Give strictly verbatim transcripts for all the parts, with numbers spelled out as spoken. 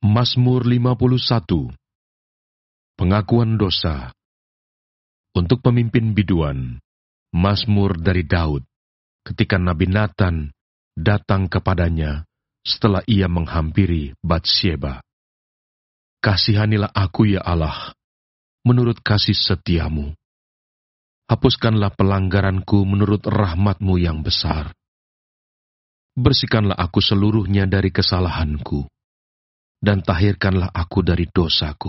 Mazmur lima puluh satu. Pengakuan dosa. Untuk pemimpin biduan, Mazmur dari Daud, ketika Nabi Nathan datang kepadanya setelah ia menghampiri Batsyeba. Kasihanilah aku ya Allah, menurut kasih setiamu. Hapuskanlah pelanggaranku menurut rahmat-Mu yang besar. Bersihkanlah aku seluruhnya dari kesalahanku, dan tahirkanlah aku dari dosaku.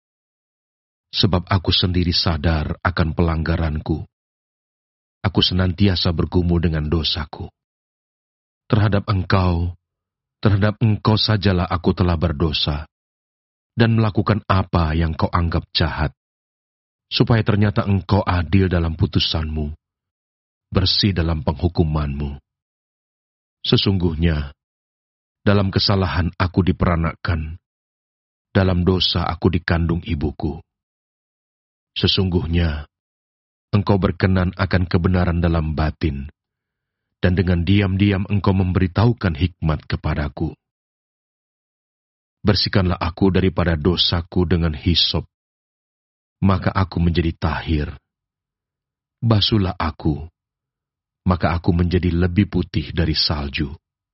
Sebab aku sendiri sadar akan pelanggaranku. Aku senantiasa bergumul dengan dosaku. Terhadap Engkau, terhadap Engkau sajalah aku telah berdosa, dan melakukan apa yang Kau anggap jahat, supaya ternyata Engkau adil dalam putusan-Mu, bersih dalam penghukuman-Mu. Sesungguhnya, dalam kesalahan aku diperanakkan, dalam dosa aku dikandung ibuku. Sesungguhnya, Engkau berkenan akan kebenaran dalam batin, dan dengan diam-diam Engkau memberitahukan hikmat kepadaku. Bersihkanlah aku daripada dosaku dengan hisop, maka aku menjadi tahir. Basuhlah aku, maka aku menjadi lebih putih dari salju.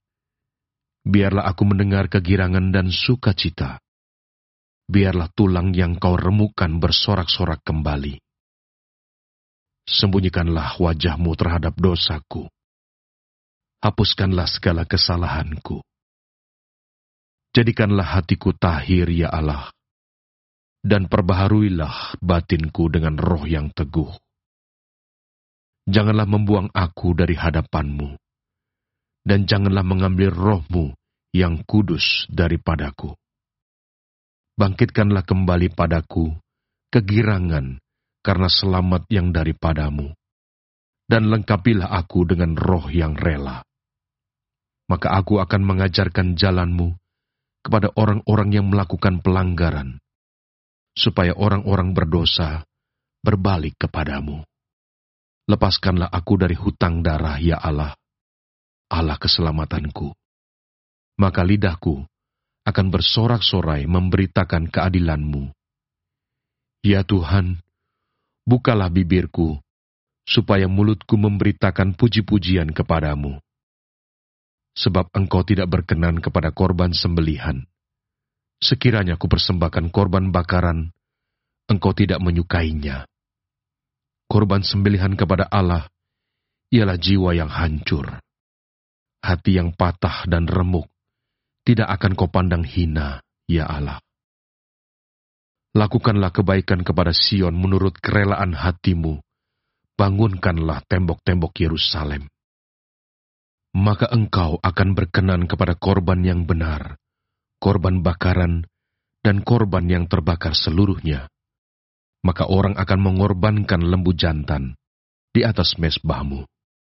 Biarlah aku mendengar kegirangan dan sukacita. Biarlah tulang yang Kau remukkan bersorak-sorak kembali. Sembunyikanlah wajah-Mu terhadap dosaku. Hapuskanlah segala kesalahanku. Jadikanlah hatiku tahir ya Allah, dan perbaharuilah batinku dengan roh yang teguh. Janganlah membuang aku dari hadapan-Mu, dan janganlah mengambil roh-Mu yang kudus daripadaku. Bangkitkanlah kembali padaku kegirangan karena selamat yang daripadamu, dan lengkapilah aku dengan roh yang rela. Maka aku akan mengajarkan jalan-Mu kepada orang-orang yang melakukan pelanggaran, supaya orang-orang berdosa berbalik kepadamu. Lepaskanlah aku dari hutang darah ya Allah, Allah keselamatanku. Maka lidahku akan bersorak-sorai memberitakan keadilan-Mu. Ya Tuhan, bukalah bibirku, supaya mulutku memberitakan puji-pujian kepadamu. Sebab Engkau tidak berkenan kepada korban sembelihan. Sekiranya ku persembahkan korban bakaran, Engkau tidak menyukainya. Korban sembelihan kepada Allah ialah jiwa yang hancur. Hati yang patah dan remuk tidak akan Kau pandang hina, ya Allah. Lakukanlah kebaikan kepada Sion menurut kerelaan hati-Mu. Bangunkanlah tembok-tembok Yerusalem. Maka Engkau akan berkenan kepada korban yang benar, korban bakaran, dan korban yang terbakar seluruhnya. Maka orang akan mengorbankan lembu jantan di atas mezbah-Mu.